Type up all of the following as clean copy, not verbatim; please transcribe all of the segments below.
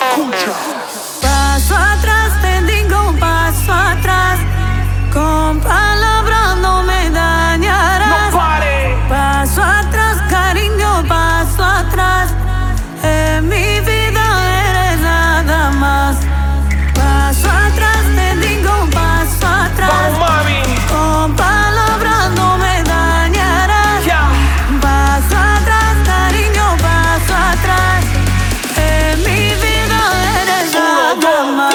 Paso atrás, te digo un paso atrás. Con palabras no me dañarás. Paso atrás, cariño, paso atrás. En mi vida eres nada más. Paso atrás, te digo un paso atrás. Con palabras no me dañarás. Paso atrás, cariño, paso atrás. En mi vida eres nada más.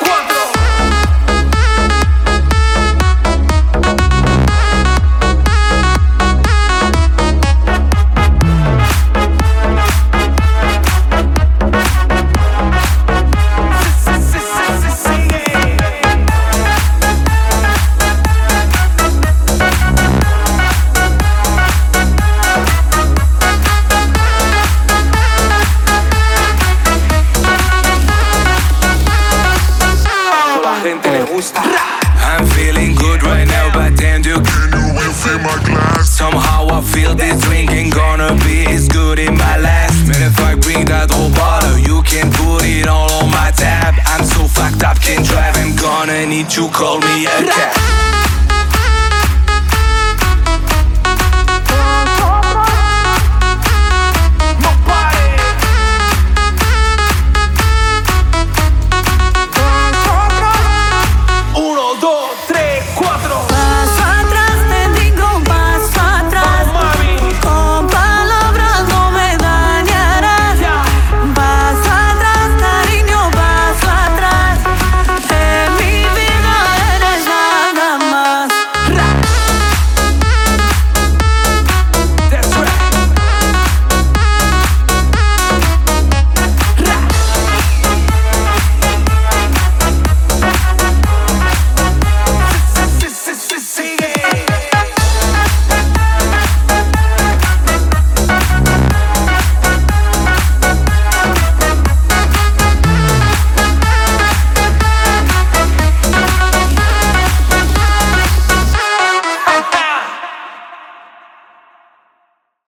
I'm feeling good right now, but damn, you can refill my glass. Somehow I feel this drink ain't gonna be as good in my last. Man, if I bring that whole bottle, you can put it all on my tab. I'm so fucked up, can't drive, I'm gonna need to call me a cab.